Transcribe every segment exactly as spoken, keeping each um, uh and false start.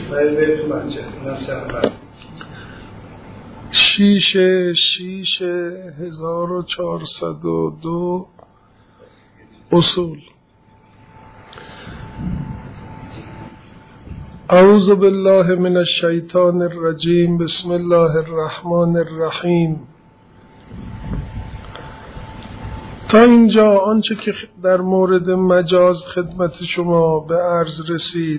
شیش شیش هزار و چهارصد و دو اصول. اعوذ بالله من الشیطان الرجیم. بسم الله الرحمن الرحیم. تا اینجا آنچه که در مورد مجاز خدمت شما به عرض رسید،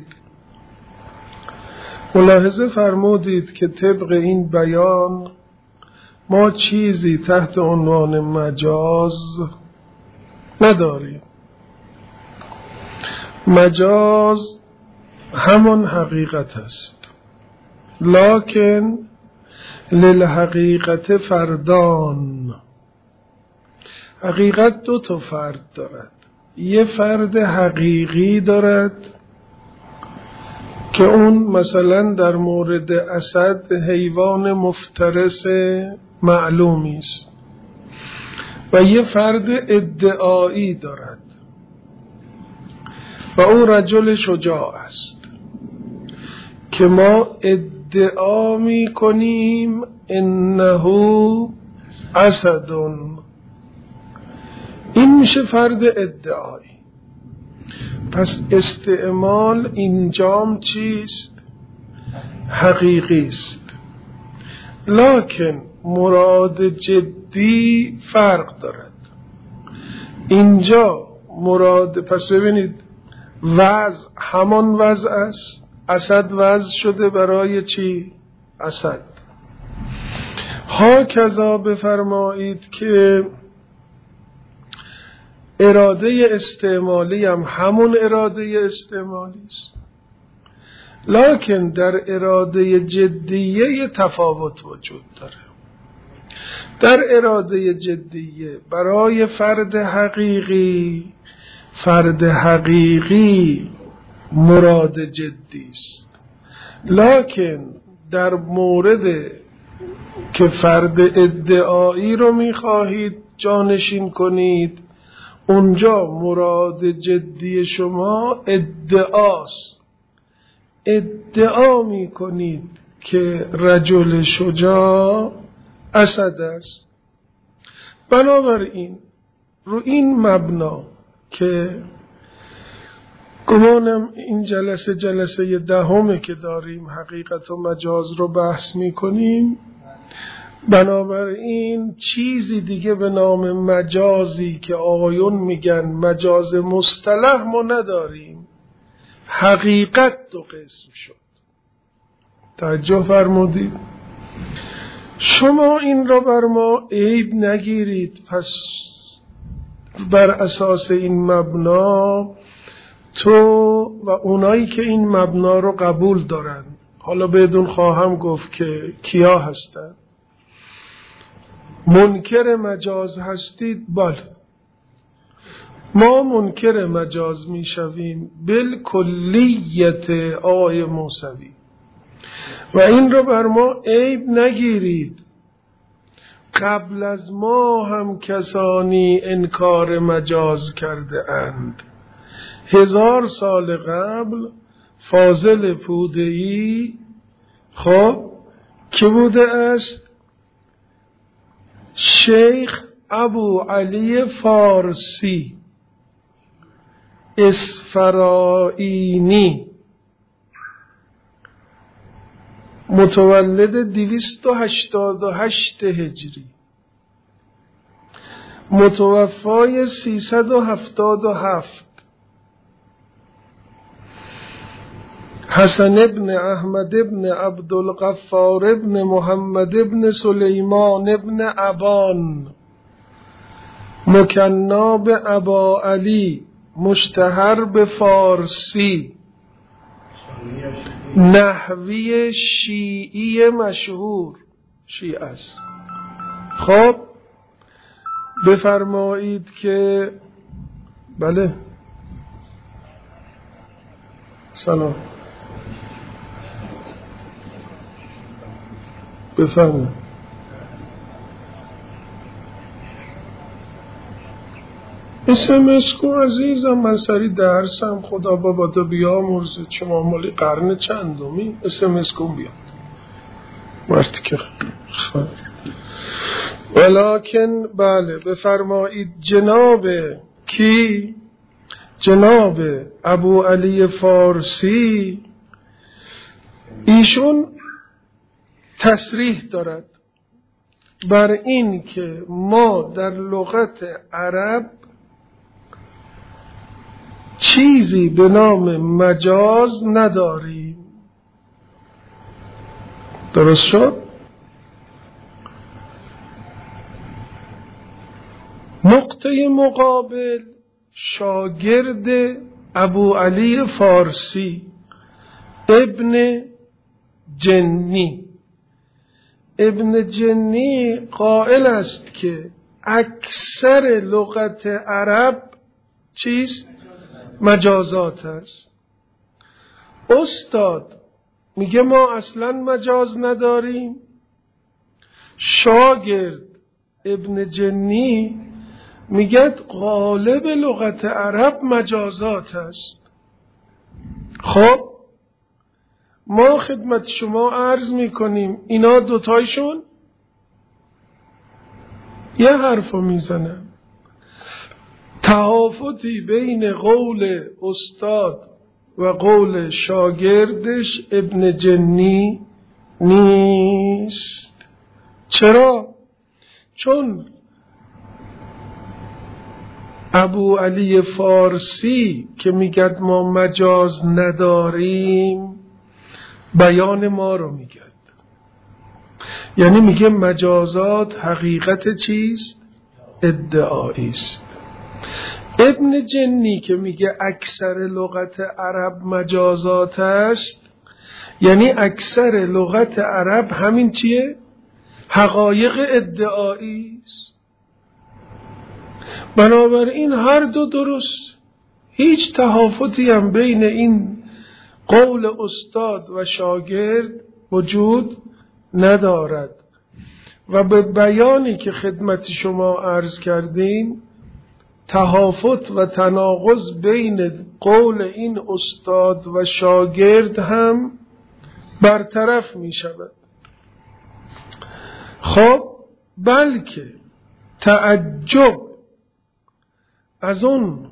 ملاحظه فرمودید که طبق این بیان ما چیزی تحت عنوان مجاز نداریم. مجاز همان حقیقت است، لکن للحقیقت فردان. حقیقت دو تا فرد دارد. یه فرد حقیقی دارد که اون مثلا در مورد اسد حیوان مفترس معلومی است، و یه فرد ادعایی دارد و اون رجل شجاع است که ما ادعا می کنیم انه اسد. این میشه فرد ادعایی. پس استعمال اینجام چیست؟ حقیقی است، لکن مراد جدی فرق دارد. اینجا مراد، پس ببینید، وضع همان وضع است. اسد وضع شده برای چی؟ اسد. ها کذا بفرمایید که اراده استعمالی هم همون اراده استعمالی است، لکن در اراده جدیه تفاوت وجود داره. در اراده جدیه برای فرد حقیقی، فرد حقیقی مراد جدی است، لکن در مورد که فرد ادعایی رو میخواهید جانشین کنید، اونجا مراد جدی شما ادعاست. ادعا می کنید که رجل شجاع اسد است. بنابراین رو این مبنا که گمانم این جلسه جلسه دهمه که داریم حقیقت و مجاز رو بحث می کنیم، بنابراین چیزی دیگه به نام مجازی که آقایون میگن مجاز مصطلح ما نداریم. حقیقت دو قسم شد. توجه فرمودید؟ شما این را بر ما عیب نگیرید. پس بر اساس این مبنا تو و اونایی که این مبنا رو قبول دارن، حالا بدون خواهم گفت که کیا هستن، منکر مجاز هستید. بله، ما منکر مجاز می شویم بالکلیت آقای موسوی، و این رو بر ما عیب نگیرید. قبل از ما هم کسانی انکار مجاز کرده اند. هزار سال قبل فاضل پوده‌ای خب که بوده است؟ شیخ ابو علی فارسی اسفرائینی، متولد دویست و هشتاد و هشت هجری، متوفای سیصد و هفتاد و هفت. حسن ابن احمد ابن عبدالغفار ابن محمد ابن سلیمان ابن ابان، مکنا به ابا علی، مشتهر به فارسی، نحوی شیعی مشهور، شیعه است. خب بفرمایید که بله. سلام. بفرمایید. اسمس کو عزیزم، من سری درسم، خدا بابا تو بیامرزه، چه مالی قرن چندمی. اسمس کن بیاد مرتی که خیر. ولیکن بله بفرمایید جناب کی؟ جناب ابو علی فارسی ایشون تصریح دارد بر این که ما در لغت عرب چیزی به نام مجاز نداریم. درست شد؟ نقطه مقابل شاگرد ابو علی فارسی ابن جنی. ابن جنی قائل است که اکثر لغت عرب چیست؟ مجازات است. استاد میگه ما اصلا مجاز نداریم. شاگرد ابن جنی میگه غالب لغت عرب مجازات است. خب ما خدمت شما عرض میکنیم اینا دوتایشون یه حرفو میزنن. تفاوتی بین قول استاد و قول شاگردش ابن جنی نیست. چرا؟ چون ابو علی فارسی که میگد ما مجاز نداریم بیان ما رو میگد، یعنی میگه مجازات حقیقت چیست؟ ادعایی است. ابن جنی که میگه اکثر لغت عرب مجازات است، یعنی اکثر لغت عرب همین چیه؟ حقایق ادعایی است. بنابراین هر دو درست، هیچ تفاوتی هم بین این قول استاد و شاگرد وجود ندارد. و به بیانی که خدمت شما عرض کردیم تفاوت و تناقض بین قول این استاد و شاگرد هم برطرف می شود. خب بلکه تعجب از اون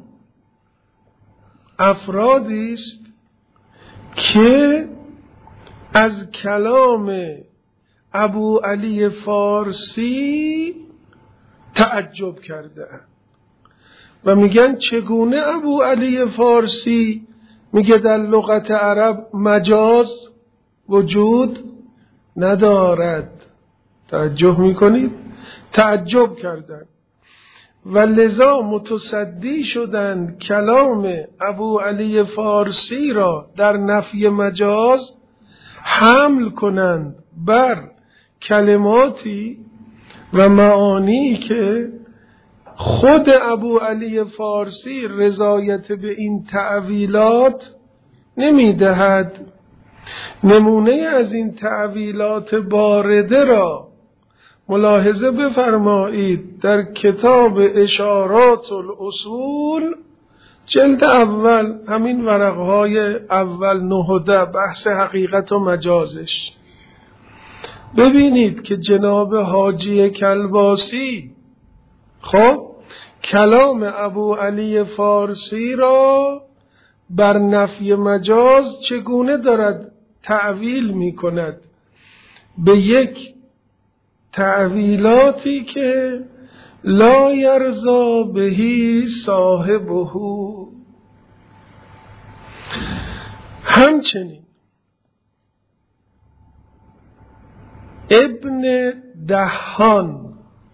افرادی است که از کلام ابو علی فارسی تعجب کرده و میگن چگونه ابو علی فارسی میگه در لغت عرب مجاز وجود ندارد. تعجب میکنید؟ تعجب کردند و لذا متصدی شدند کلام ابو علی فارسی را در نفی مجاز حمل کنند بر کلماتی و معانی که خود ابو علی فارسی رضایت به این تعویلات نمیدهد. نمونه از این تعویلات بارده را ملاحظه بفرمایید در کتاب اشارات الاصول جلد اول، همین ورقهای اول نهده، بحث حقیقت و مجازش. ببینید که جناب حاجی کلباسی خب کلام ابو علی فارسی را بر نفی مجاز چگونه دارد تعویل می کند؟ به یک تعویلاتی که لا یرضا بهی صاحبه. همچنین ابن دهان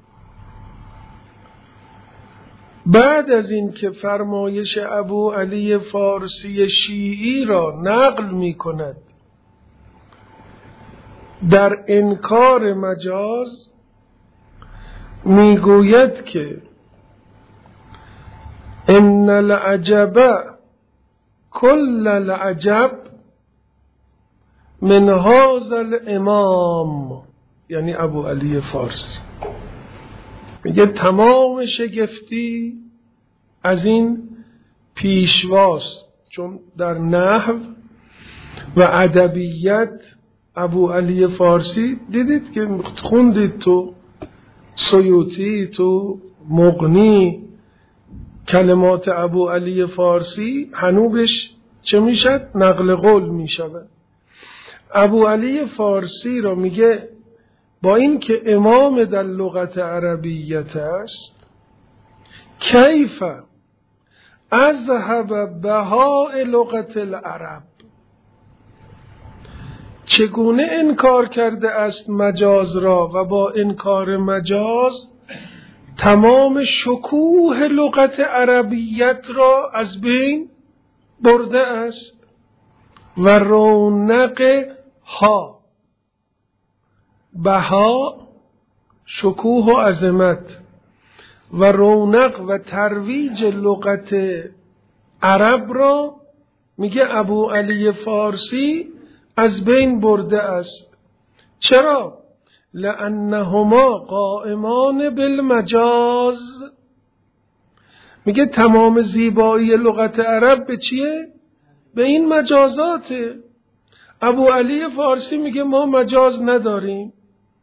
بعد از این که فرمایش ابو علی فارسی شیعی را نقل می کند در انکار مجاز، میگوید که ان العجب کل العجب من هذا الامام، یعنی ابو علی فارسی میگه تمام شگفتی از این پیشواست، چون در نحو و ادبیات ابو علی فارسی دیدید که خوندید تو سیوطی، تو مغنی، کلمات ابو علی فارسی هنوزش چه میشد؟ نقل قول میشود. ابو علی فارسی را میگه با این که امام در لغت عربیت است، کیف اذهب بهاء لغت العرب، چگونه انکار کرده است مجاز را و با انکار مجاز تمام شکوه لغت عربیت را از بین برده است و رونق ها، بها شکوه و عظمت، و رونق و ترویج لغت عرب را میگه ابو علی فارسی از بین برده است. چرا؟ لأنهما قائمان بالمجاز. میگه تمام زیبایی لغت عرب به چیه؟ به این مجازاته. ابو علی فارسی میگه ما مجاز نداریم.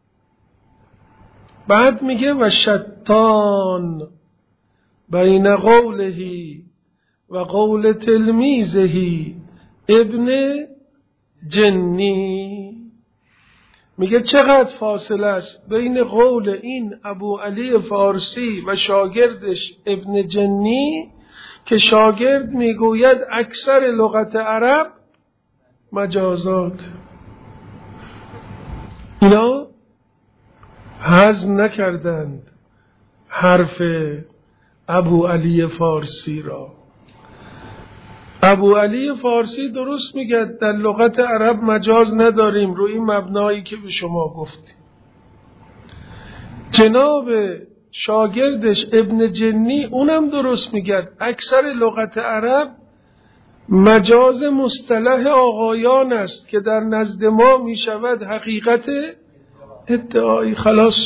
بعد میگه و شتان بین قوله و قول تلمیذه ابن جنی، میگه چقدر فاصله است بین قول این ابو علی فارسی و شاگردش ابن جنی که شاگرد میگوید اکثر لغت عرب مجازات. اینا هضم نکردند حرف ابو علی فارسی را. ابو علی فارسی درست میگه در لغت عرب مجاز نداریم، روی این مبنایی که به شما گفتیم. جناب شاگردش ابن جنی اونم درست میگه اکثر لغت عرب مجاز مصطلح آقایان است که در نزد ما میشود حقیقت ادعایی. خلاص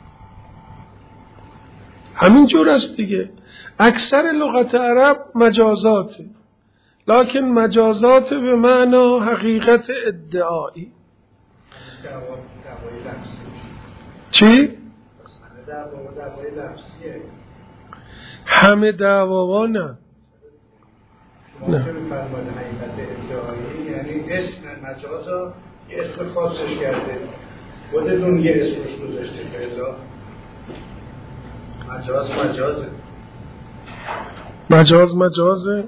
همین جور است دیگه. اکثر لغت عرب مجازاته، لکن مجازات به معنی حقیقت ادعایی. چی؟ همه دعواها نه. نه. یعنی اسم مجازا یه اسم خاصش کرده، خودتون یه اسمش گذاشته فعلا مجاز مجازه. مجاز مجازه.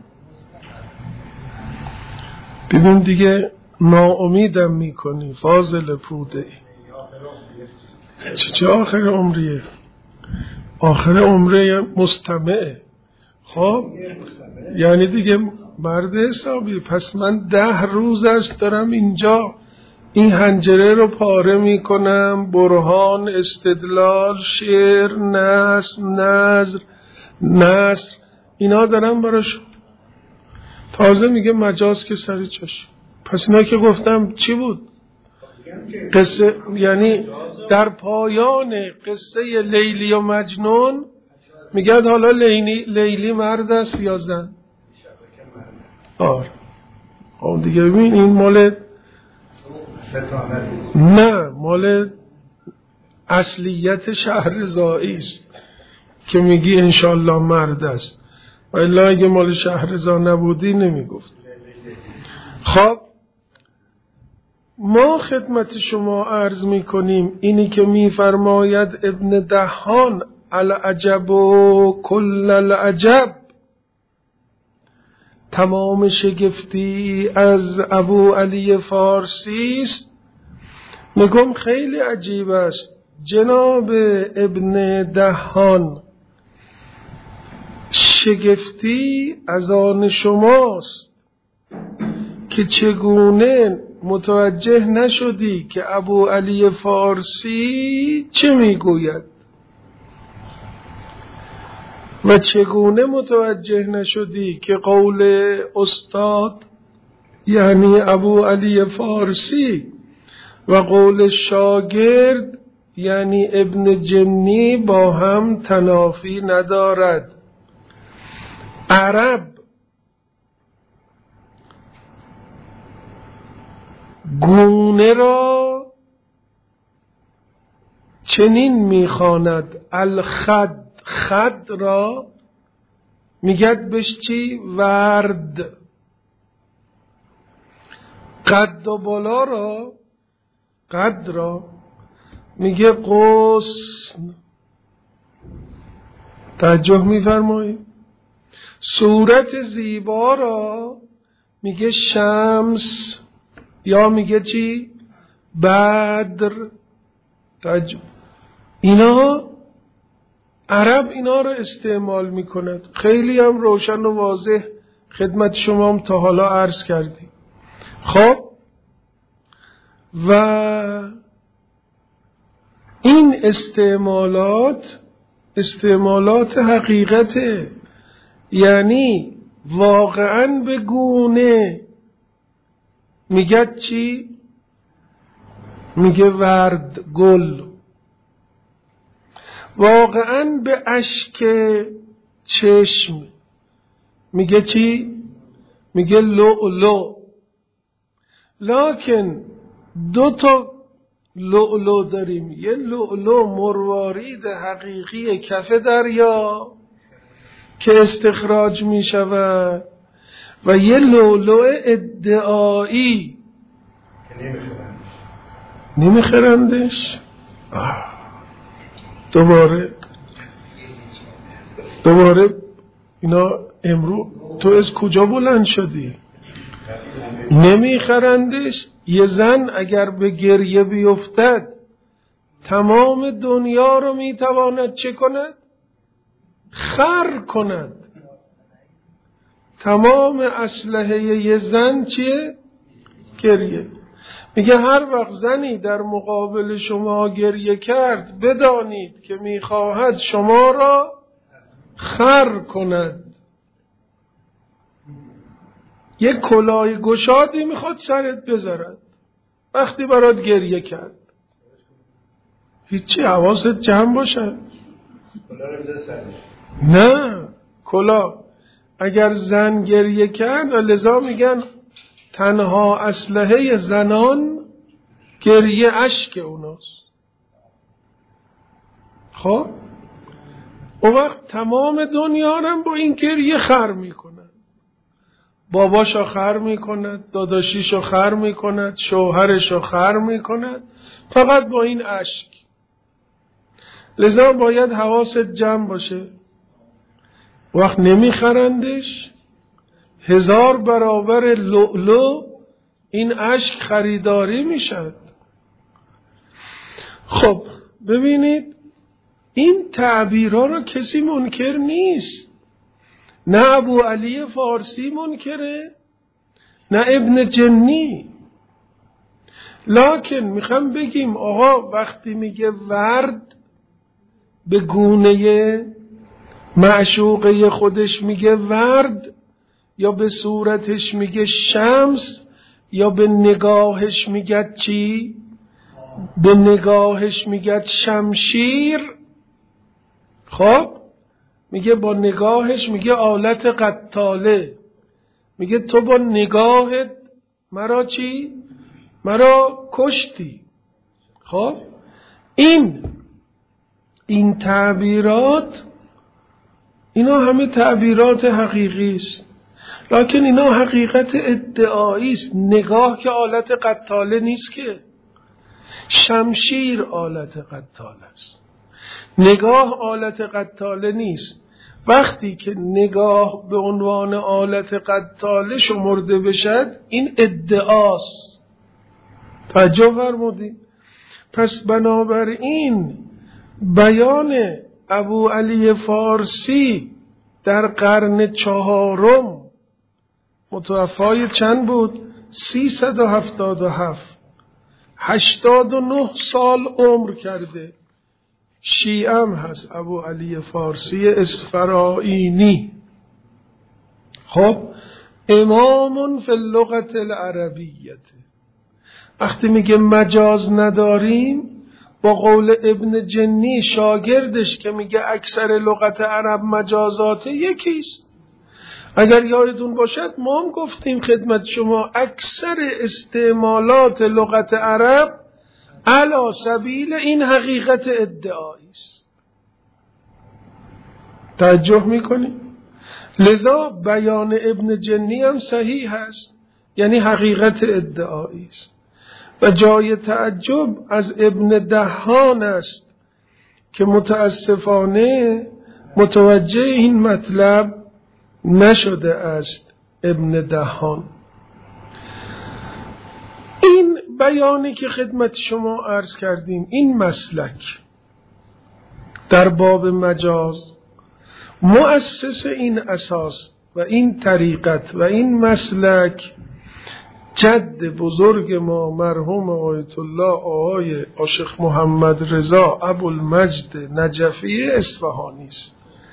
ببین دیگه ناامیدم میکنی فاضل پوده ای. چه چه آخر عمریه؟ آخر عمره مستمعه. خب یعنی دیگه مرد حسابی. پس من ده روز است دارم اینجا این حنجره رو پاره میکنم، برهان، استدلال، شعر، نظم، نظر، نثر، اینا دارم براش. تازه میگه مجاز که سری چشم. پس اینا که گفتم چی بود؟ قصه، یعنی در پایان قصه لیلی و مجنون میگه حالا لیلی, لیلی مرد است یا زن؟ آره. خب دیگه ببین این مال نه، مال اصلیت شهرزایی است که میگی انشالله مرد است، و الا اگه مال شهرزا نبودی نمیگفت. خب ما خدمت شما عرض میکنیم اینی که میفرماید ابن دهان العجب و کل العجب، تمام شگفتی از ابو علی فارسی است. میگم خیلی عجیب است جناب ابن دهان، شگفتی از آن شماست که چگونه متوجه نشدی که ابو علی فارسی چه میگوید و چگونه متوجه نشدی که قول استاد یعنی ابو علی فارسی و قول شاگرد یعنی ابن جنی با هم تنافی ندارد. عرب گونه را چنین میخواند، الخد، خد را میگد بهش چی؟ ورد. قد و بالا را، قد را میگه غصن. توجه میفرمایید؟ صورت زیبا را میگه شمس یا میگه چی؟ بدر. توجه، اینا عرب اینا رو استعمال میکند. خیلی هم روشن و واضح خدمت شما هم تا حالا عرض کردیم. خب و این استعمالات استعمالات حقیقته، یعنی واقعا به گونه میگه چی؟ میگه ورد، گل. واقعا به اشک چشم میگه چی؟ میگه لؤلؤ. لکن دو تا لؤلؤ داریم، یه لؤلؤ مروارید حقیقی کف دریا که استخراج می شود و یه لؤلؤ ادعایی نمیخرندش. دوباره دوباره اینا امرو تو از کجا بلند شدی؟ نمیخرندش. یه زن اگر به گریه بیفتد تمام دنیا رو میتواند چه کند؟ خر کند. تمام اسلحه یه زن چیه؟ گریه. میگه هر وقت زنی در مقابل شما گریه کرد بدانید که میخواهد شما را خر کند. یک کلاه گشادی میخواد سرت بذارد وقتی برات گریه کرد. هیچی، حواست جمع باشه. نه، کلاه اگر زن گریه کرد، لذا میگن تنها اسلحه زنان گریه اشک اوناست. خب اون وقت تمام دنیا هم با این گریه خر میکنن. باباشو خر میکند، داداشیشو خر میکند، شوهرشو خر میکند، فقط با این اشک. لذا باید حواست جمع باشه. وقت نمیخرندش، هزار برابر لؤلؤ این اشک خریداری میشد. خب ببینید این تعبیرها رو کسی منکر نیست. نه ابو علی فارسی منکره، نه ابن جنی. لکن میخوام بگیم آقا وقتی میگه ورد به گونه معشوقه خودش میگه ورد، یا به صورتش میگه شمس، یا به نگاهش میگه چی؟ به نگاهش میگه شمشیر. خب میگه با نگاهش میگه آلت قتاله. میگه تو با نگاهت مرا چی؟ مرا کشتی. خب این این تعبیرات اینا همه تعبیرات حقیقی است، لکن اینا حقیقت ادعایی است. نگاه که آلت قتاله نیست، که شمشیر آلت قتاله است. نگاه آلت قتاله نیست. وقتی که نگاه به عنوان آلت قتاله شمرده بشد این ادعاست. توجه فرمودید؟ پس بنابراین بیان ابو علی فارسی در قرن چهارم متوفای چند بود؟ سیصد و هفتاد و هفت، هشتاد و نه سال عمر کرده. شیعم هست ابو علی فارسی اسفراینی. خب امام فی اللغت العربیه. وقتی میگه مجاز نداریم، با قول ابن جنی شاگردش که میگه اکثر لغت عرب مجازاته یکیست. اگر یادتون باشد ما هم گفتیم خدمت شما اکثر استعمالات لغت عرب علی سبیل این حقیقت ادعایی است. توجه میکنید؟ لذا بیان ابن جنی هم صحیح است، یعنی حقیقت ادعایی است. و جای تعجب از ابن دهان است که متاسفانه متوجه این مطلب نشده است. ابن دهان این بیانی که خدمت شما عرض کردیم، این مسلک در باب مجاز مؤسس این اساس و این طریقت و این مسلک جد بزرگ ما مرحوم آیت الله آقای عاشق محمد رضا ابوالمجد نجفی اصفهانی است،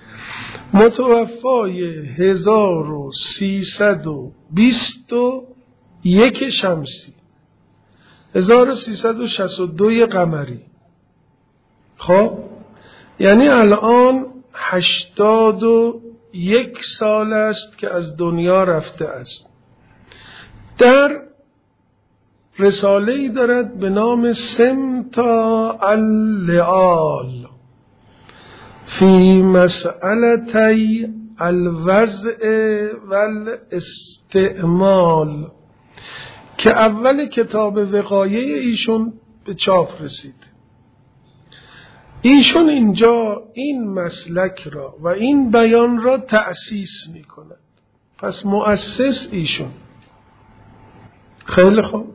متوفای هزار و سیصد و بیست و یک شمسی، هزار و سیصد و شصت و دو قمری. خب یعنی الان هشتاد و یک سال است که از دنیا رفته است. در رساله‌ای دارد به نام سمتا اللعال فی مسئلتی الوضع والاستعمال که اول کتاب وقایه ایشون به چاپ رسید. ایشون اینجا این مسلک را و این بیان را تأسیس می کند. پس مؤسس ایشون. خیلی خوب.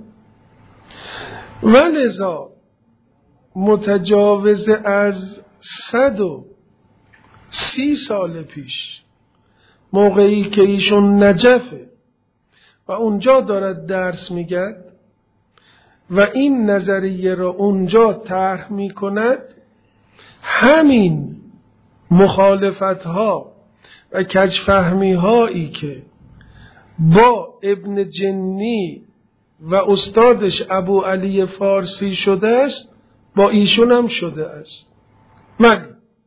ولذا متجاوز از صد و سی سال پیش، موقعی که ایشون نجفه و اونجا دارد درس میگد و این نظریه را اونجا طرح میکند، همین مخالفت ها و کجفهمی هایی که با ابن جنی و استادش ابو علی فارسی شده است با ایشون هم شده است. من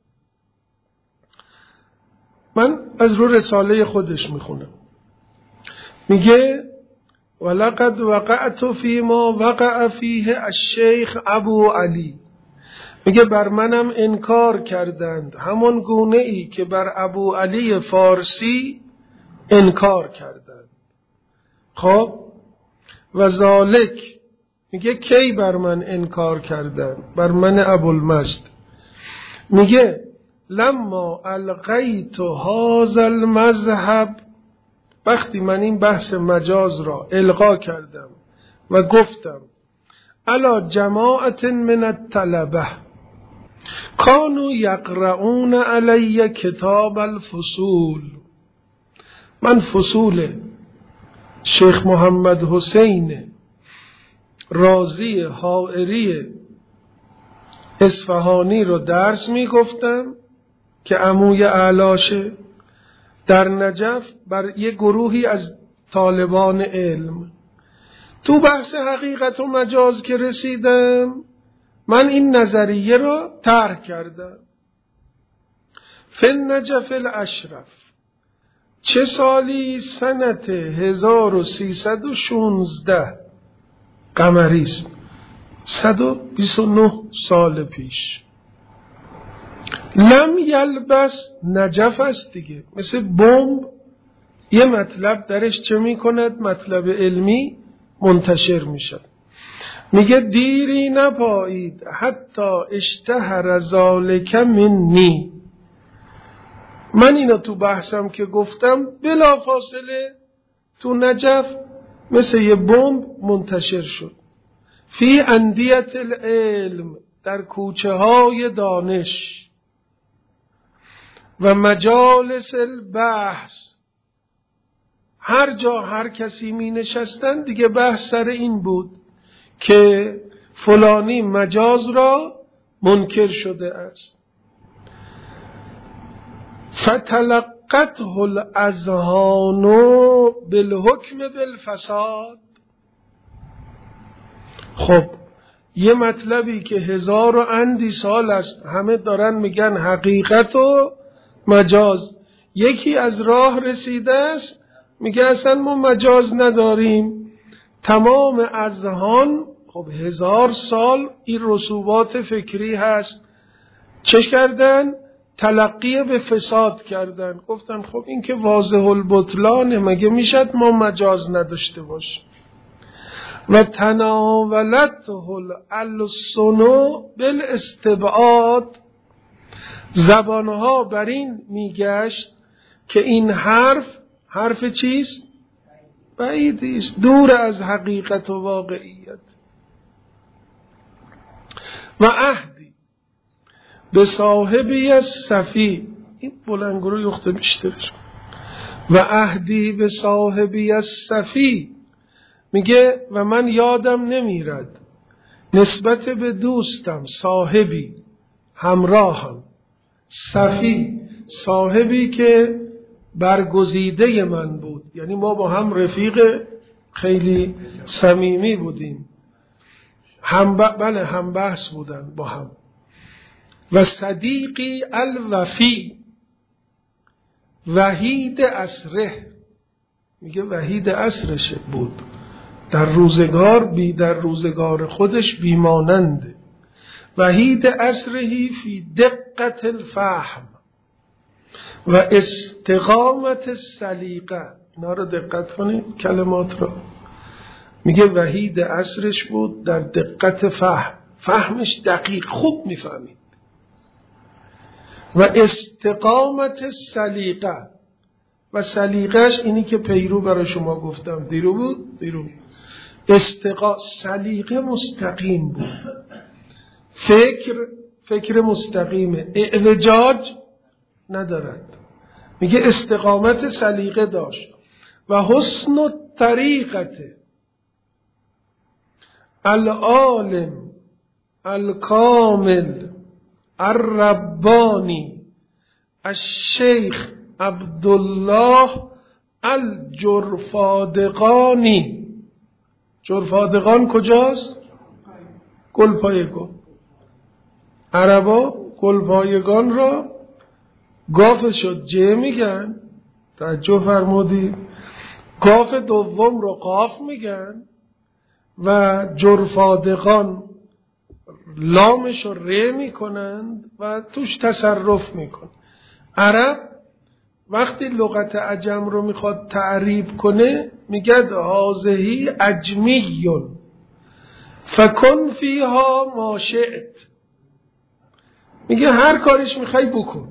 من از رو رساله خودش میخونم. میگه ولقد وقعت فی ما وقع فیه الشیخ ابو علی. میگه بر منم انکار کردند همون گونه ای که بر ابو علی فارسی انکار کردند. خب و ذالک، میگه کی بر من انکار کردند؟ بر من ابوالمجد. میگه لما القیت هذا المذهب، وقتی من این بحث مجاز را القا کردم و گفتم علی جماعت من الطلبه کانوا یقرؤون علی کتاب الفصول، من فصول شیخ محمد حسین رازی حائری اصفهانی رو درس می گفتم که عموی اعلاشه در نجف بر یک گروهی از طالبان علم. تو بحث حقیقت و مجاز که رسیدم، من این نظریه رو طرح کردم. فی النجف الاشرف، چه سالی؟ سنت هزار و سیصد و شانزده قمری است، صد و بیست و نه سال پیش. لم یلبس، نجف است دیگه، مثل بمب یه مطلب درش چه می کند؟ مطلب علمی منتشر می شد. میگه دیری نپایید حتی اشتهر ذالک منی، من اینا تو بحثم که گفتم بلا فاصله تو نجف مثل یه بمب منتشر شد. فی اندیت العلم، در کوچه های دانش و مجالس البحث، هر جا هر کسی می نشستن دیگه بحث سر این بود که فلانی مجاز را منکر شده است. فتلقته الاذهان بالحکم بالفساد. خب یه مطلبی که هزار و اندی سال است همه دارن میگن حقیقت و مجاز، یکی از راه رسیده است، میگه اصلا ما مجاز نداریم. تمام اذهان، خب هزار سال این رسوبات فکری هست، چه کردن؟ تلقی به فساد کردن. گفتن خب این که واضح البطلانه، مگه میشد ما مجاز نداشته باشیم؟ و تناولته الالسن بالاستبعاد، زبانها بر این میگشت که این حرف حرف چیست؟ بعیدی است، دور از حقیقت و واقعیت. و عهدی به صاحبی از صفی، این بلنگرو یخته بیشترش، و عهدی به صاحبی از صفی، میگه و من یادم نمیرد نسبت به دوستم، صاحبی همراهم، صفی صاحبی که برگزیده من بود، یعنی ما با هم رفیق خیلی صمیمی بودیم، هم ب... بله هم بحث بودن با هم. و صدیقی الوفی وحید اسره، میگه وحید اسرش بود، در روزگار بی در روزگار خودش بیماننده. وحید اسرهی فی دقت الفهم و استقامت السلیقه. اینا رو دقت کنید کلمات رو. میگه وحید عصرش بود در دقت فهم، فهمش دقیق، خوب میفهمید. و استقامت السلیقه، و سلیقهش اینی که پیرو برای شما گفتم، دیرو بود دیرو استقا سلیقه مستقیم بود، فکر فکر مستقیمه، اعوجاج ندارد. میگه استقامت سلیقه داشت. و حسن الطریقت العالم الکامل الربانی الشیخ عبدالله الجرفادقانی. جرفادقان کجاست؟ گلپایگان. عربا گلپایگان را گاف شد جه میگن، توجه فرمودید، گاف دوم رو قاف میگن و جرفادقان لامش رو ره میکنند و توش تصرف میکن. عرب وقتی لغت عجم رو میخواد تعریب کنه میگه هازهی عجمیون فکن فیها ما شئت، میگه هر کارش میخوای بکن.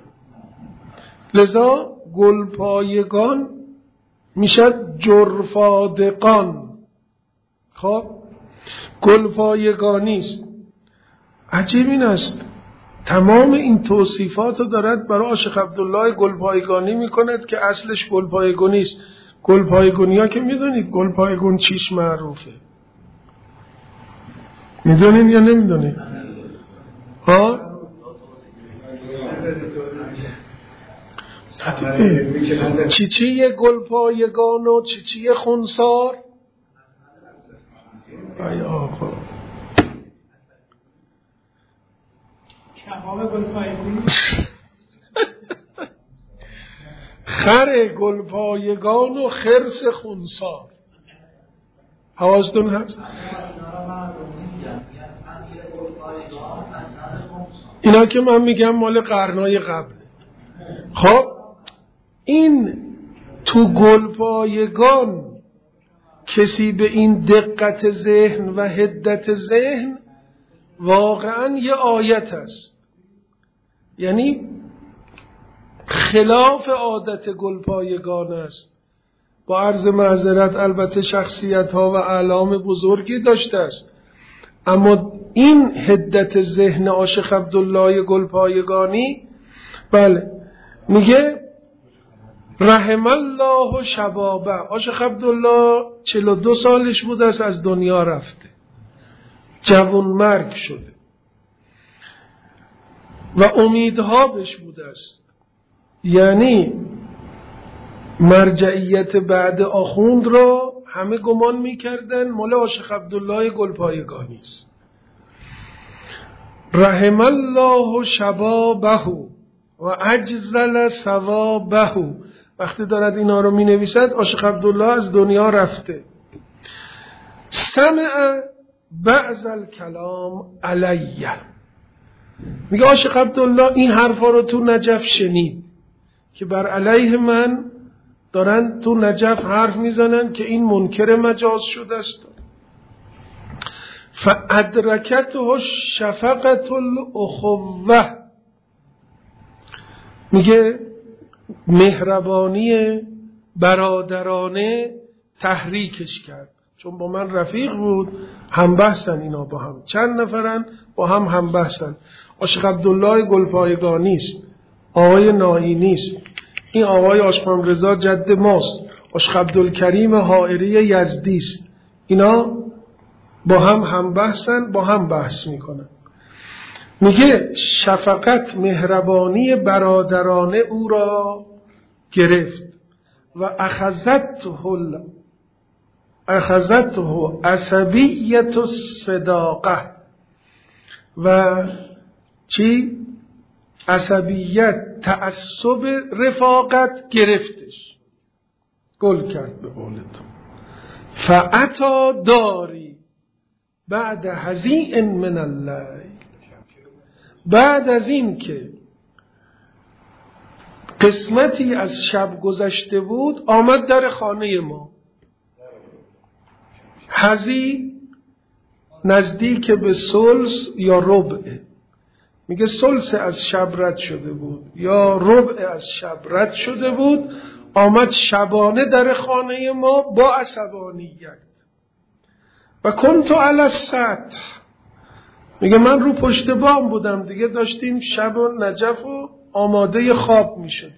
لذا گلپایگان میشد جرفادقان. خب گلپایگانیست. عجیب این است تمام این توصیفات رو دارد برای عاشق عبدالله گلپایگانی میکند که اصلش گلپایگانی است. گلپایگانی ها که میدونید گلپایگان چیش معروفه، میدونید یا نمیدونید؟ ها؟ چی چی گلپایگان و چی چی خونسار؟ ای آقا خر گلپایگان و خرس خونسار. حواستون هست؟ اینا که من میگم مال قرنای قبل. خب این تو گلپایگان کسی به این دقت ذهن و حدت ذهن واقعا یه آیت است، یعنی خلاف عادت گلپایگان است. با عرض معذرت البته شخصیت ها و اعلام بزرگی داشته است، اما این حدت ذهن عاشق عبدالله گلپایگانی، بله میگه رحم الله شبابه. عاشق عبدالله چهل و دو سالش بود است از دنیا رفته، جوان مرگ شده و امیدها بهش بوده است. یعنی مرجعیت بعد آخوند را همه گمان میکردن مال عاشق عبدالله گلپایگانی است. رحم الله شبابه و اجزل ثوابه. وقتی دارد اینا رو می نویسد عاشق عبدالله از دنیا رفته. سمع بعض الکلام علیه، میگه عاشق عبدالله این حرفا رو تو نجف شنید که بر علیه من دارن تو نجف حرف میزنن که این منکر مجاز شده است. فادرکته شفقت الاخوه، میگه مهربانی برادرانه تحریکش کرد، چون با من رفیق بود، هم بحثن اینا با هم، چند نفرن با هم هم بحثن. عاشق عبدالله گلپایگانی است، آقای ناینی است، این آقای آشقان رضا جد ماست، عاشق عبدالکریم حائری یزدی است، اینا با هم هم بحثن، با هم بحث میکنن. میگه شفقت مهربانی برادرانه او را گرفت و اخذته اخذته عصبیت الصداقه، و چی؟ عصبیت، تعصب رفاقت گرفتش، گل کرد به قولتون. فعطا داری بعد هزیء من اللیل، بعد از این که قسمتی از شب گذشته بود آمد در خانه ما. هزی نزدیک به ثلث یا ربع، میگه ثلث از شب رد شده بود یا ربع از شب رد شده بود، آمد شبانه در خانه ما با عصبانیت. و کنت علی السطح، میگه من رو پشت بام بودم دیگه، داشتیم شب و نجف و آماده خواب میشد.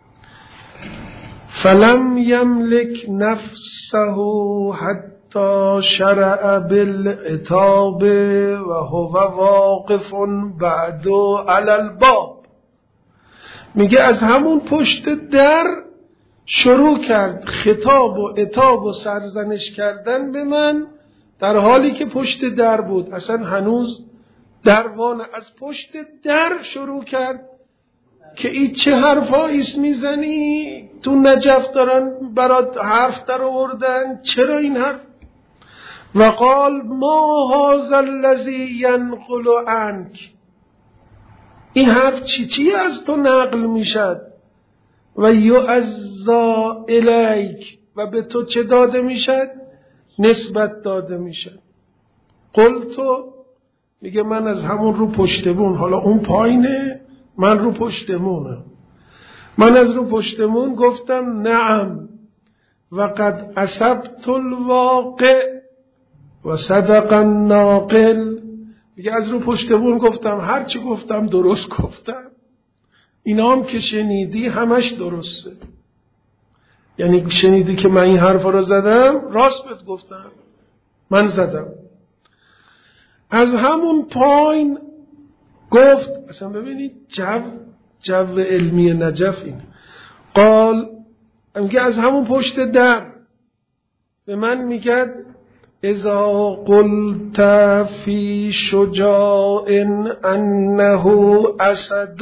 فلم یملک نفسه حتی شرع بالعتاب و هو واقف بعد علی الباب، میگه از همون پشت در شروع کرد خطاب و عتاب و سرزنش کردن به من، در حالی که پشت در بود. اصلا هنوز دروانه از پشت در شروع کرد که این چه حرفاییست میزنی؟ تو نجف دارن برات حرف در آوردن، چرا این حرف؟ و قال ما هذا الذی ینقل عنک، این حرف چی چی از تو نقل میشد؟ و یعزا الیک، و به تو چه داده میشد؟ نسبت داده میشد. قلتو، میگه من از همون رو پشتمون، حالا اون پایینه من رو پشتمونم، من از رو پشتمون گفتم نعم و قد اصبت الواقع و صدق الناقل، میگه از رو پشتمون گفتم، هرچی گفتم درست گفتم، اینا هم که شنیدی همش درسته، یعنی شنیدی که من این حرفا رو زدم، راست بهت گفتم، من زدم. از همون پایین گفت، اصلا ببینید جو جو علمی نجف این. قال، میگه از همون پشت در به من میگه اذا قلت فی شجاع انه اسد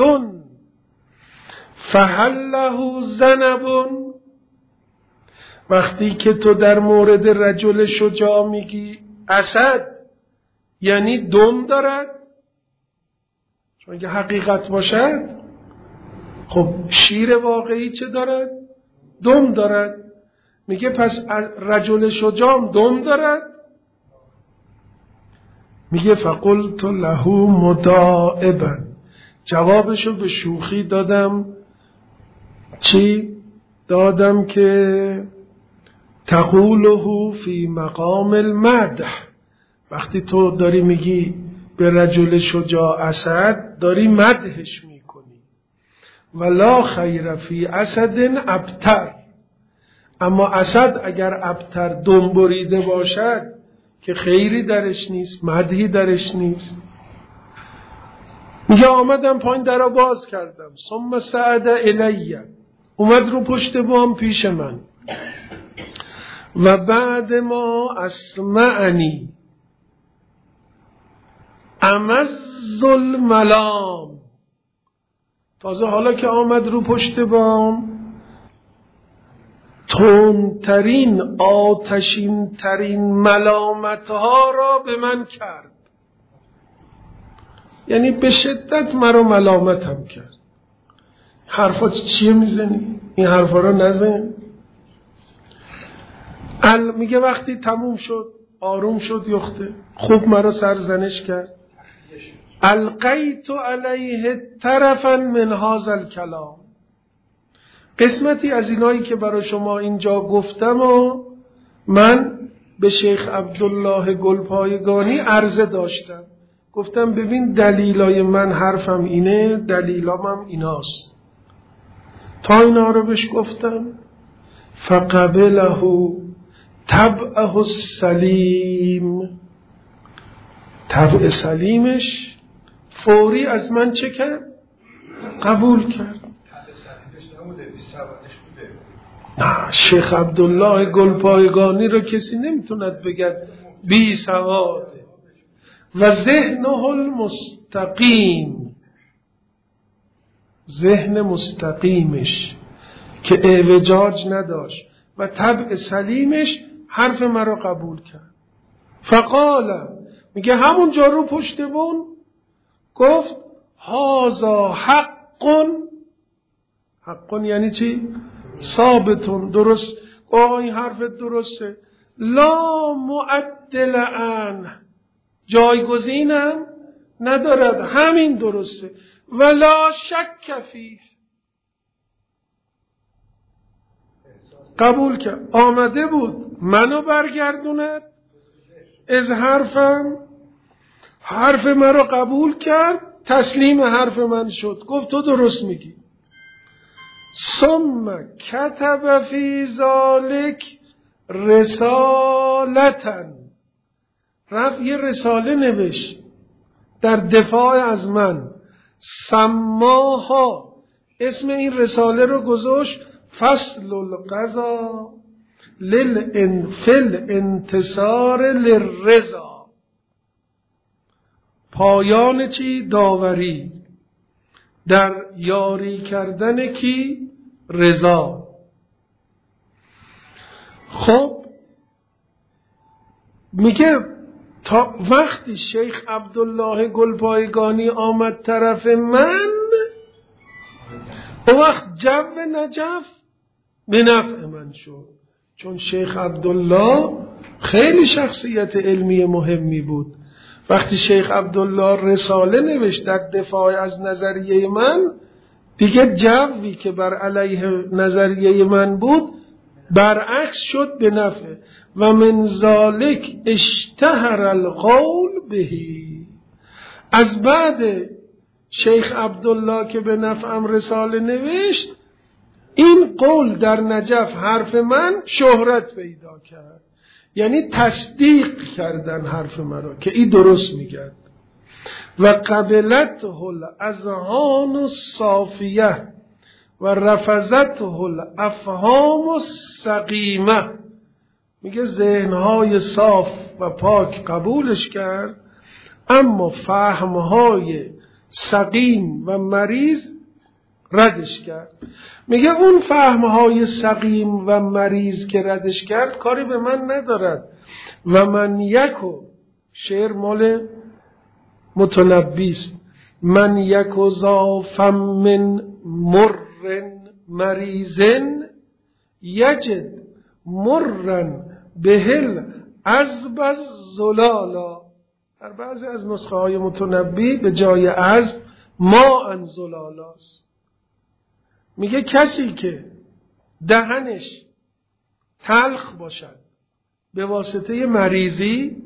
فهل له ذنب، وقتی که تو در مورد رجل شجاع میگی اسد یعنی دم دارد، چون اگه حقیقت باشد خب شیر واقعی چه دارد؟ دم دارد. میگه پس رجل شجاع دم دارد؟ میگه فقلت له مداعبا، جوابشو به شوخی دادم. چی؟ دادم که تقوله فی مقام المدح، وقتی تو داری میگی به رجل شجاع اسد داری مدحش میکنی. ولا خیر فی اسد ابتر، اما اسد اگر ابتر دم بریده باشد که خیری درش نیست، مدحی درش نیست. میگه آمدم پایین درو باز کردم، ثم صعد الی، اومد رو پشت بام پیش من. و بعد ما اسمعنی امز الملام، تازه حالا که آمد رو پشت بام تندترین آتشین ترین ملامتها را به من کرد، یعنی به شدت مرا ملامتم کرد. حرفا چیه میزنی؟ این حرفا را نزن. ال میگه وقتی تموم شد آروم شد یخته، خوب مرا سرزنش کرد. القیت علیه طرفا من هذا الکلام، قسمتی از اینایی که برای شما اینجا گفتم و من به شیخ عبدالله گلپایگانی عرضه داشتم. گفتم ببین دلیلای من حرفم اینه، دلیلام هم ایناست. تا اینا رو بهش گفتم فقبله طبعه السلیم، طبع سلیمش فوری از من چه کرد؟ قبول کرد. نه، شیخ عبدالله گلپایگانی رو کسی نمیتوند بگد بی سواده. و ذهنه المستقیم، ذهن مستقیمش که اعوجاج نداشت و طبع سلیمش حرف مرا قبول کرد. فقال، میگه همون جا رو پشت بون گفت هازا حقن، حقن یعنی چی؟ ثابتون، درست. آه این حرف درسته، لا معدل عنه، جایگزینم ندارد، همین درسته. ولا شک فیه، قبول کرد. آمده بود منو برگردوند از حرفم، حرف مرا قبول کرد، تسلیم حرف من شد، گفت تو درست میگی. ثم کتب فی ذالک رسالتن، رفت یه رساله نوشت در دفاع از من. سماها، اسم این رساله رو گذاشت فصل القضا للانفل انتصار للرضا، پایان چی؟ داوری در یاری کردن کی؟ رضا. خب میگه تا وقتی شیخ عبدالله گلپایگانی آمد طرف من، اون وقت جو نجف به نفع من شد، چون شیخ عبدالله خیلی شخصیت علمی مهمی بود. وقتی شیخ عبدالله رساله نوشت در دفاع از نظریه من، دیگه جوی که بر علیه نظریه من بود برعکس شد به نفع. و من ذالک اشتهر القول بهی، از بعد شیخ عبدالله که به نفعم رساله نوشت، این قول در نجف حرف من شهرت پیدا کرد، یعنی تصدیق کردن حرف مرا که این درست میگه. و قبلته الاذهان الصافیه و رفضته الافهام السقیمه، میگه ذهنهای صاف و پاک قبولش کرد، اما فهمهای سقیم و مریض ردش کرد. میگه اون فهمهای سقیم و مریض که ردش کرد کاری به من ندارد. و من یکو، شعر مال متنبیست، من یکو ذا فم مرن مریضن یجد مرن بهل عذب الزلالا. در بعضی از نسخه های متنبی به جای عذب ما ان زلالاست. میگه کسی که دهنش تلخ باشد به واسطه مریضی،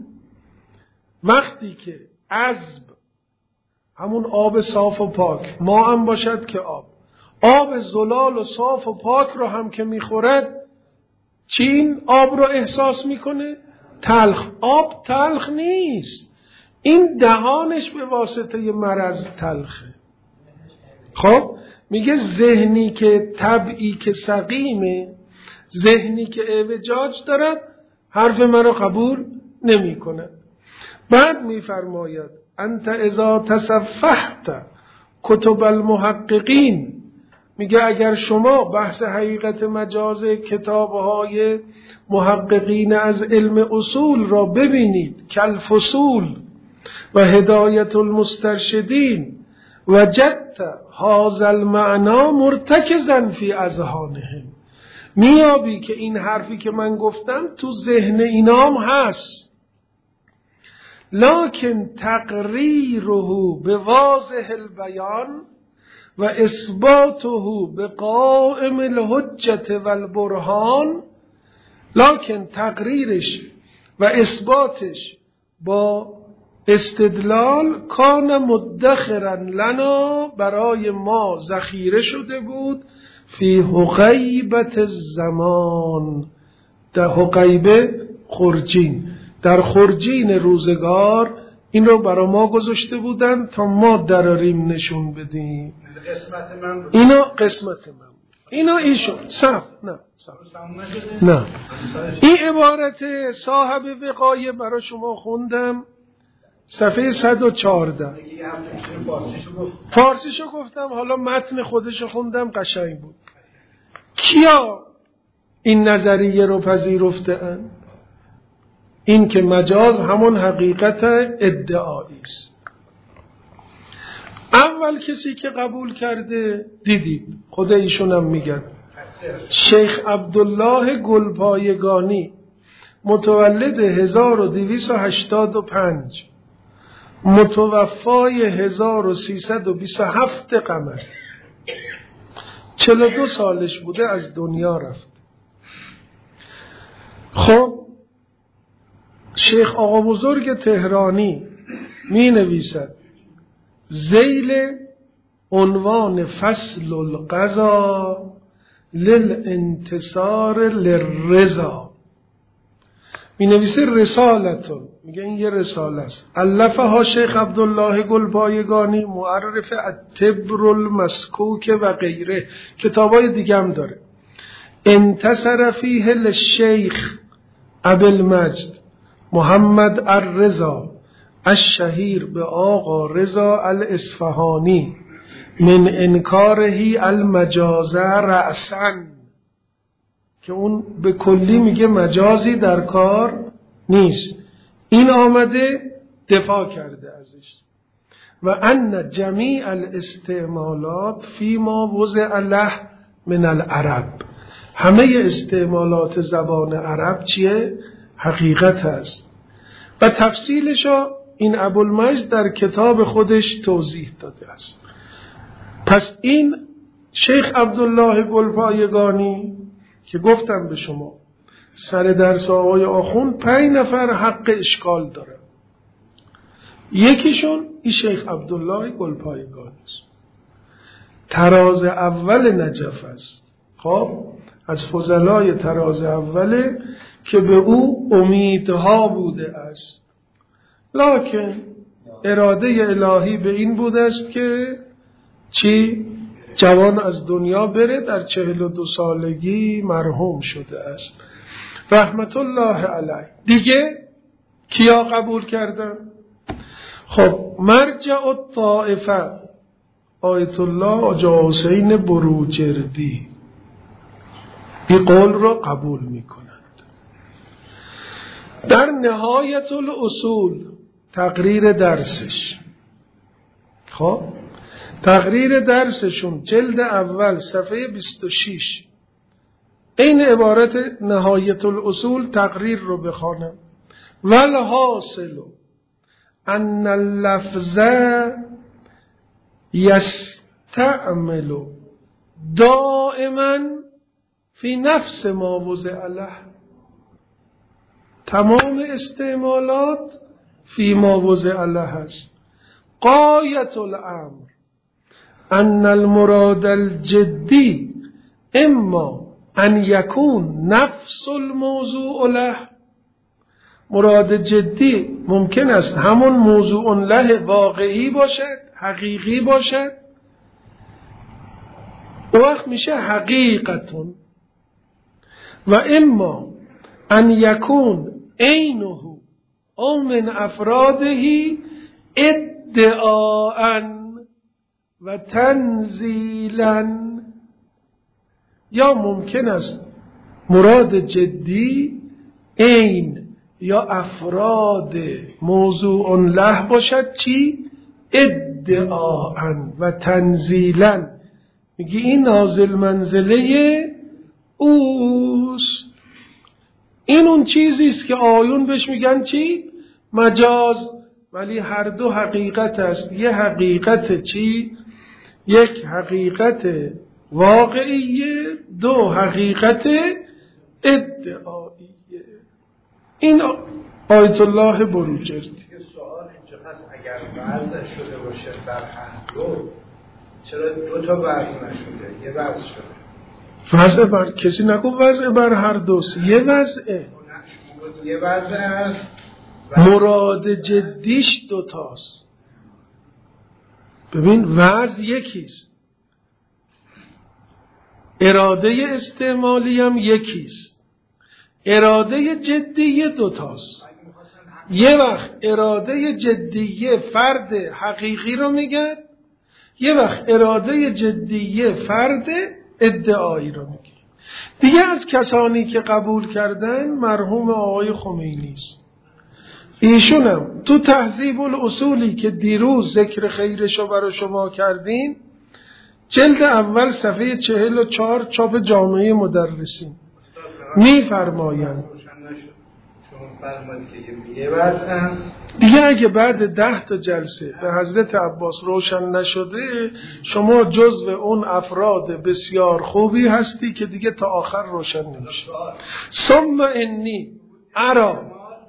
وقتی که عذب همون آب صاف و پاک، ما هم باشد که آب آب زلال و صاف و پاک رو هم که میخورد، چین آب رو احساس میکنه؟ تلخ. آب تلخ نیست، این دهانش به واسطه مرض تلخه. خب میگه ذهنی که طبعی که سقیمه، ذهنی که اعوجاج دارد، حرف مرا قبول نمی کند. بعد میفرماید انت اذا تصفحت کتب المحققین، میگه اگر شما بحث حقیقت مجاز کتابهای محققین از علم اصول را ببینید، کالفصول و هدایت المسترشدین، وجدت هذا المعنی مرتکزا فی اذهانهم، میابی که این حرفی که من گفتم تو ذهن اینام هست. لکن تقریره به واضح البیان و اثباته به قائم الحجت و البرهان، لکن تقریرش و اثباتش با استدلال کان مدخرا لنا، برای ما ذخیره شده بود، فی حقیبت الزمان، در حقیبه خرجین، در خرجین روزگار این رو برای ما گذاشته بودن تا ما دراریم نشون بدیم. قسمت من اینا قسمت من، اینا ایشون صح نه صح نه. این عبارت صاحب وقایه برای شما خوندم، صفحه صد و چهارده. فارسیشو گفتم، حالا متن خودشو خوندم، قشنگ بود. کیا این نظریه رو پذیرفته اند؟ این که مجاز همون حقیقت ادعایی است. اول کسی که قبول کرده دیدید، خود ایشون هم میگن، شیخ عبدالله گلپایگانی، متولد هزار و دویست و هشتاد و پنج، متوفای هزار و سیصد و بیست و هفت قمر، چهل و دو سالش بوده از دنیا رفت. خب شیخ آقا بزرگ تهرانی می نویسد ذیل عنوان فصل القضا للانتصار للرضا، می نویسه رسالتون، میگه این یه رساله است، الفها شیخ عبدالله گلپایگانی، معرف التبر المسکوک و غیره، کتابای دیگه هم داره. انتصر فیه للشیخ ابوالمجد محمد الرضا الشهیر به آقا رضا الاصفهانی من انکارهی المجاز رأسا، که اون به کلی میگه مجازی در کار نیست، این آمده دفاع کرده ازش. و ان جمیع الاستعمالات فیما وضع له من العرب، همه استعمالات زبان عرب چیه؟ حقیقت هست. و تفصیلشو این ابوالمجد در کتاب خودش توضیح داده است. پس این شیخ عبدالله گلپایگانی که گفتم به شما سر درس آقای آخوند پنج نفر حق اشکال داره، یکیشون این شیخ عبدالله گلپایگانی است، تراز اول نجف است. خب از فضلای تراز اوله که به او امیدها بوده است، لکن اراده الهی به این بوده است که چی؟ جوان از دنیا بره، در چهل و دو سالگی مرحوم شده است رحمت الله علیه. دیگه کیا قبول کردن؟ خب مرجع الطائفه آیت الله آقا حسین بروجردی این قول را قبول می کنند. در نهایت الاصول تقریر درسش، خب تقریر درسشون جلد اول صفحه بیست و شش، این عبارت نهایت الاصول تقریر رو بخوانم. والحاصل ان اللفظ یستعمل دائما فی نفس ما وضع له، تمام استعمالات فی ما وضع له است. غایت الامر ان المراد الجدی اما ان یکون نفس الموضوع له، مراد جدی ممکن است همون موضوع له واقعی باشد، حقیقی باشد، وقت میشه حقیقتون، و اما ان یکون عینه او من افراده ادعاء، و تنزیلا، یا ممکن است مراد جدی این یا افراد موضوع له باشد. چی؟ ادعاء و تنزیلا، میگی این نازل منزله اوست. این اون چیزی است که آیون بهش میگن چی؟ مجاز. ولی هر دو حقیقت است. یه حقیقت چی؟ یک حقیقت واقعیه، دو حقیقت ادعاییه. این آیت الله بروجردی. سوال اینجا هست اگر وضع شده باشه در هر دو، چرا دو تا وضع نشده؟ یه وضع شده. وضع بر کسی نگو وضع بر هر دوست، یه وضعه. یه وضع هست مراد جدیش دوتاست. ببین وضع یکیست، اراده استعمالی هم یکیست، اراده جدیه دوتاست. یه وقت اراده جدیه فرد حقیقی رو میگه، یه وقت اراده جدیه فرد ادعایی رو میگه. دیگه از کسانی که قبول کردن مرحوم آقای خمینی است. ایشونم تو تهذیب الاصولی که دیروز ذکر خیرشو برای شما کردیم، جلد اول صفحه چهل و چهار چاپ جامعه مدرسین میفرمایند دیگه اگه بعد ده تا جلسه به حضرت عباس روشن نشده، شما جزو اون افراد بسیار خوبی هستی که دیگه تا آخر روشن نمیشه. ثم انی ارا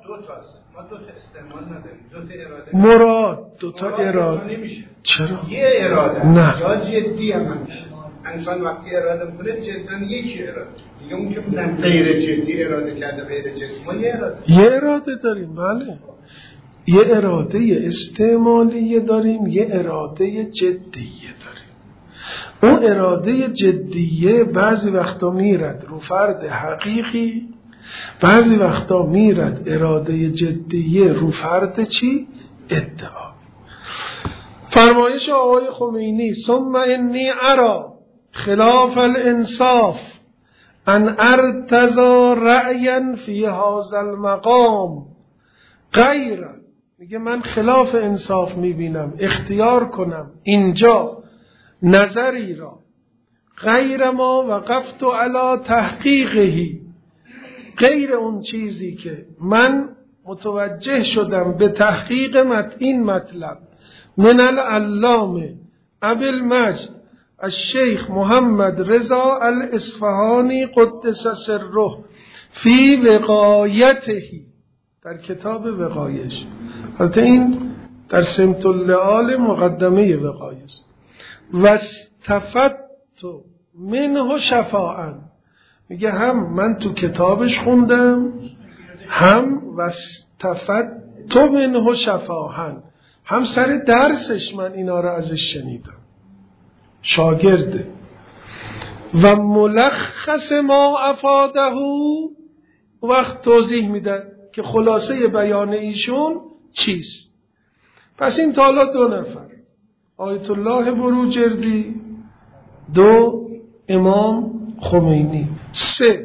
مراد دو تا اراده چرا؟ یه اراده نه یا جدی هم همیشه انسان وقتی اراده میکنه جدا یکی اراده دیگه، اون که بودن غیر جدی اراده کرده غیر جدی، ما یه اراده یه اراده داریم. بله یه اراده استعمالیه داریم، یه اراده جدیه داریم. اون اراده جدیه بعضی وقتا میرد رو فرد حقیقی، بعضی وقتا میرد اراده جدیه رو فرد چی؟ ادعا. فرمایش آقای خمینی ثم انی ارا خلاف الانصاف ان ارتضی رأیا فی هذا المقام غیر، میگه من خلاف انصاف میبینم اختیار کنم اینجا نظری را غیر ما وقفت علی تحقیقهی، غیر اون چیزی که من متوجه شدم به تحقیق مت این مطلب من العلامه ابی المجد الشیخ محمد رضا الاصفهانی قدس سره فی وقایته، در کتاب وقایش. البته این در سمت اللعال مقدمه وقایه است. و استفدت منه شفاعا، میگه هم من تو کتابش خوندم، هم و استفدت منه شفاعا، هم سر درسش من اینا رو ازش شنیدم. شاگرده. و ملخص ما افاده وقت توضیح میدن که خلاصه بیان ایشون چیست. پس این تالا دو نفر، آیت الله بروجردی، دو امام خمینی، سه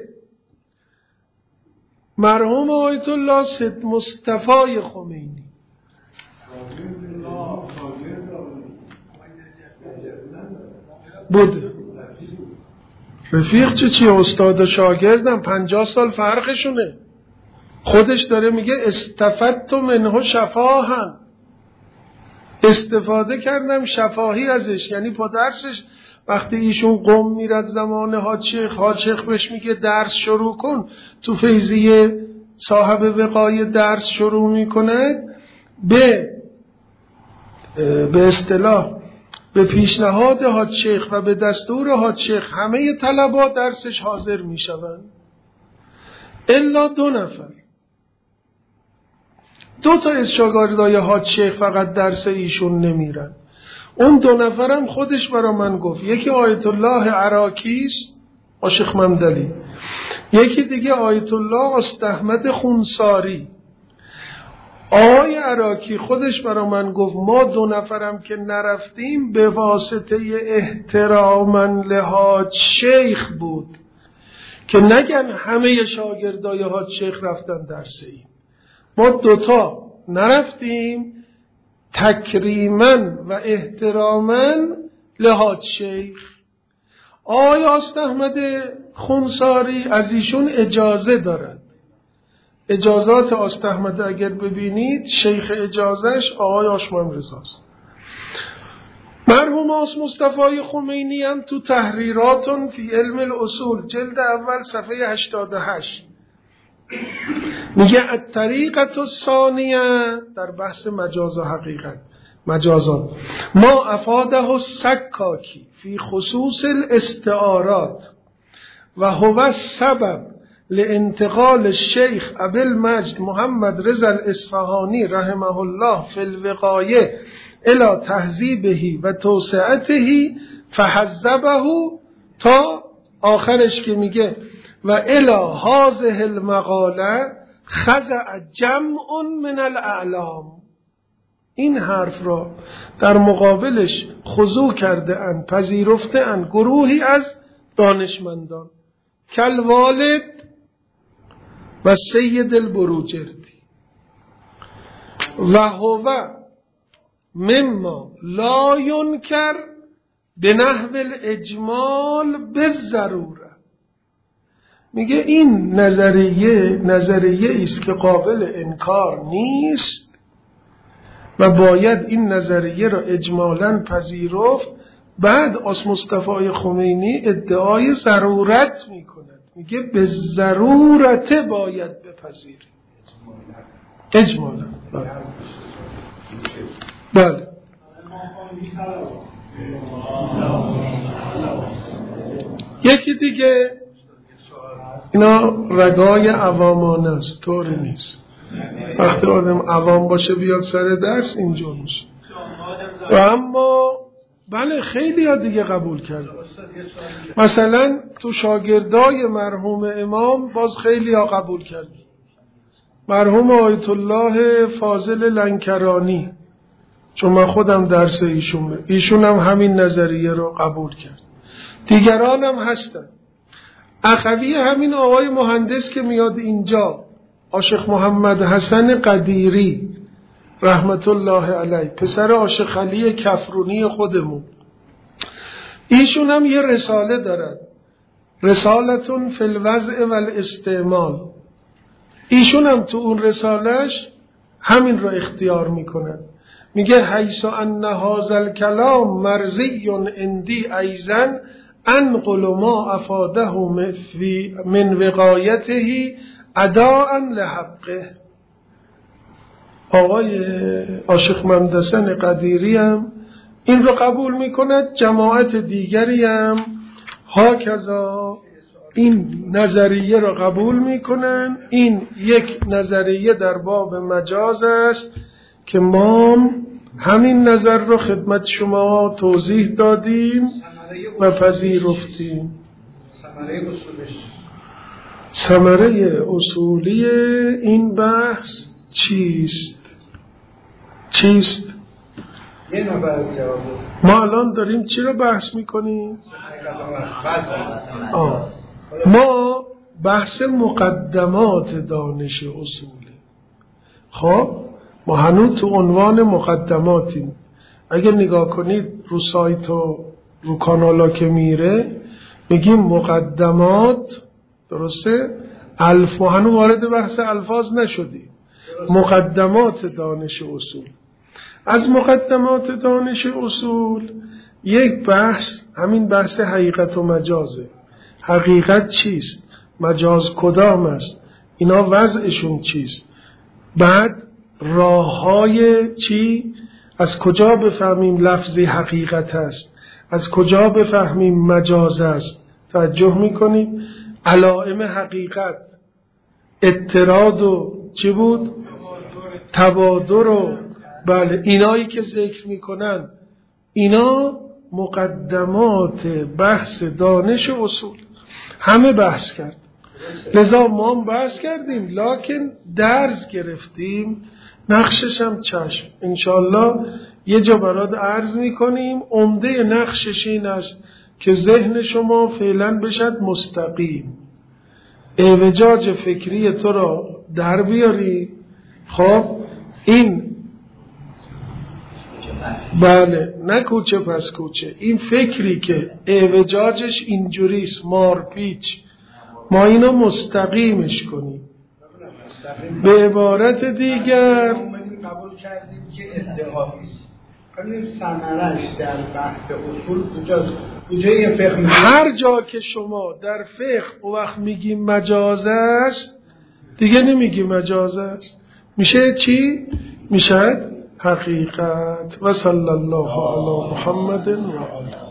مرحوم آیت الله سید مصطفی خمینی. بود رفیق چه چی استاد و شاگردم پنجاه سال فرقشونه. خودش داره میگه استفدت منه شفاهن، استفاده کردم شفاهی ازش، یعنی با درسش. وقتی ایشون قم میرد زمان حاج شیخ، حاج شیخ بهش میگه درس شروع کن، تو فیضیه صاحب وقایه درس شروع میکنه، به به اصطلاح به پیشنهاد حاج شیخ و به دستور حاج شیخ همه طلبا درسش حاضر میشوند الا دو نفر. دو تا از شاگردای حاج شیخ فقط درس ایشون نمیرن. اون دو نفرم خودش برا من گفت، یکی آیت الله عراکیست عاشق ممدلی، یکی دیگه آیت الله استحمد خونساری. آقای عراقی خودش برا من گفت ما دو نفرم که نرفتیم به واسطه احتراما لحاج شیخ بود که نگن همه شاگردای حاج شیخ رفتن درس این. ما دوتا نرفتیم تکریما و احتراما لحاج شیخ. آقای آست احمد خونساری از ایشون اجازه دارد. اجازات آست احمد اگر ببینید شیخ اجازهش آقای آشمام رضاست. مرحوم آست مصطفی خمینی هم تو تحریراتون فی علم الاصول جلد اول صفحه هشتاد و هشت میگه الطریقة الثانیه در بحث مجاز و حقیقت مجازات ما افاده السکاکی فی خصوص الاستعارات و هو السبب لانتقال الشیخ ابی المجد محمد رضا الاصفهانی رحمه الله فی الوقایه الى تهذیبه و توسعته فحذبه تا آخرش که میگه و الی هذه المقاله خضع جمع من الاعلام. این حرف را در مقابلش خضوع کرده اند، پذیرفته اند گروهی از دانشمندان کل والد و سید البروجردی و هو مما لا ينکر به نحو الاجمال بالضروره. میگه این نظریه نظریه است که قابل انکار نیست و باید این نظریه را اجمالاً پذیرفت. بعد آس مصطفی خمینی ادعای ضرورت میکند، میگه به ضرورت باید بپذیری اجمالاً. بله بله یکی دیگه اینا رگای عوامانه است، طوری نیست. وقتی آدم عوام باشه بیاد سر درس اینجور میشه. و اما بله خیلی ها دیگه قبول کرد. مثلا تو شاگردای مرحوم امام باز خیلی ها قبول کرد. مرحوم آیت الله فاضل لنکرانی، چون من خودم درس ایشون ایشون هم همین نظریه رو قبول کرد. دیگران هم هستن. اخوی همین آقای مهندس که میاد اینجا، عاشق محمد حسن قدیری رحمت الله علیه، پسر عاشق علی کفرونی خودمون، ایشون هم یه رساله دارد، رسالتون فی الوضع و الاستعمال. ایشون هم تو اون رسالش همین رو اختیار میکنه. میگه حیث ان هذا الکلام مرضی عندی ایضا انقل ما افاده من وقایته اداء لحقه. آقای عاشق محمد حسن قدیری هم این رو قبول میکند، جماعت دیگری هم هاکذا این نظریه رو قبول میکنن. این یک نظریه در باب مجاز است که ما همین نظر رو خدمت شما توضیح دادیم و پذیرفتیم. ثمره اصولش ثمره اصولی این بحث چیست؟ چیست؟ یه نفر جواب ما الان داریم چی رو بحث میکنیم؟ آه. ما بحث مقدمات دانش اصوله. خب ما هنوز تو عنوان مقدماتیم. اگه نگاه کنید رو سایت و رو کانالا که میره میگیم مقدمات، درسته؟ الف ما هنوز وارد بحث الفاظ نشدیم. مقدمات دانش اصول. از مقدمات دانش اصول یک بحث همین بحث حقیقت و مجازه. حقیقت چیست؟ مجاز کدام است؟ اینا وضعشون چیست؟ بعد راههای چی؟ از کجا بفهمیم لفظی حقیقت است؟ از کجا بفهمیم مجاز است؟ توجه میکنیم؟ علائم حقیقت، اضطراد و چی بود؟ تبادر و بله اینایی که ذکر میکنن، اینا مقدمات بحث دانش اصول. همه بحث کرد، لذا ما هم بحث کردیم، لکن درس گرفتیم نقشش هم چشم انشالله یه جا برات عرض میکنیم. عمده نقشش این است که ذهن شما فعلا بشد مستقیم، اعوجاج فکری تو را در بیاری. خب این بله نه کوچه پس کوچه، این فکری که اعوجاجش اینجوریست مارپیچ، ما اینو مستقیمش کنیم. به عبارت دیگر قبول کردیم که ادعاست، کنیم ثمرش در بحث اصول کجاست؟ کجای فقه؟ هر جا که شما در فقه و وقت میگی مجاز است دیگه نمیگی مجاز است، میشه چی؟ میشه حقیقت. و صلی الله علی محمد و آله.